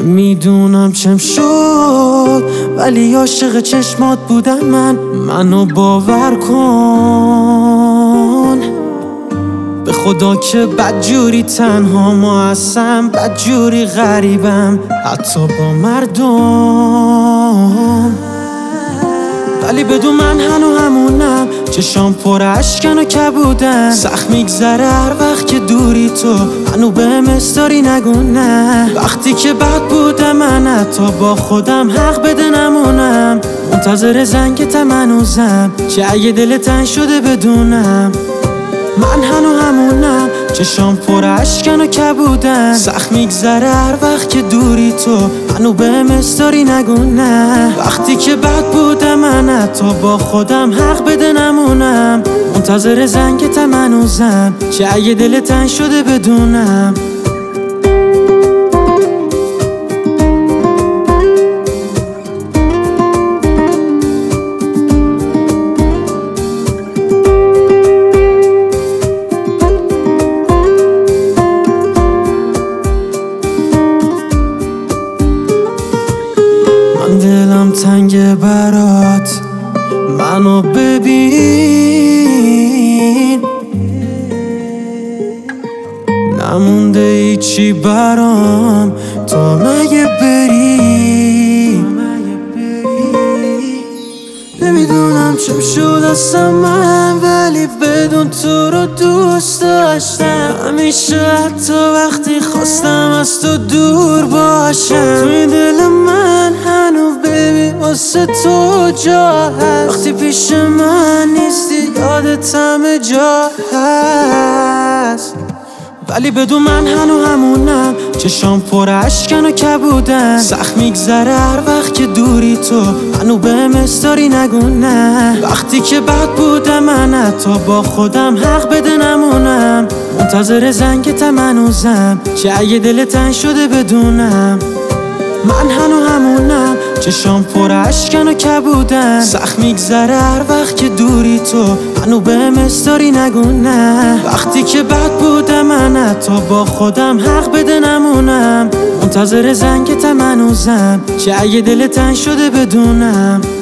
نمیدونم چم شد ولی عاشق چشمات بودم منو باور کن به خدا که بدجوری تنها ما هستم، بدجوری غریبم حتی با مردم. ولی بدون من هنو همونم، چشام پر اشکن و کبودن، سخت میگذره هر وقت که دوری تو هنو بهم استاری نگو نه. وقتی که بد بودم من حتی با خودم حق بده نمونم، منتظر زنگتم هنوزم چه اگه دل تنگ شده بدونم. من هنو همونم، چشام پر اشکن و کبودن، سخت میگذره هر وقت که دوری تو هنو بهم استاری نگو نه. وقتی که بد بودم من حتی با خودم حق بده نمونم، منتظر زنگتم هنوزم چه اگه دل تنگ شده بدونم. دلم تنگ برات، منو ببین، نمونده ایچی برام تا مگه بری. نمیدونم چم شد اصلا من، ولی بدون تو رو دوست داشتم همیشه، حتی وقتی خواستم از تو دور باشم. توی دل من هنو ببین واسه تو جا هست، وقتی پیش من نیستی یادت همه جا هست. ولی بدون من هنو همونم، چشام پر اشکن و کبودن، سخت میگذره هر وقت که دوری تو هنو بهم استاری نگو نه. وقتی که بد بودم من حتی با خودم حق بده نمونم، منتظر زنگتم هنوزم چه اگه دل تنگ شده بدونم. من هنو همونم، چشام پر اشکن و کبودن، سخت میگذره هر وقت که دوری تو هنو بهم استاری نگو نه. وقتی که بد بودم من حتی با خودم حق بده نمونم، منتظر زنگتم هنوزم چه اگه دل تنگ شده بدونم.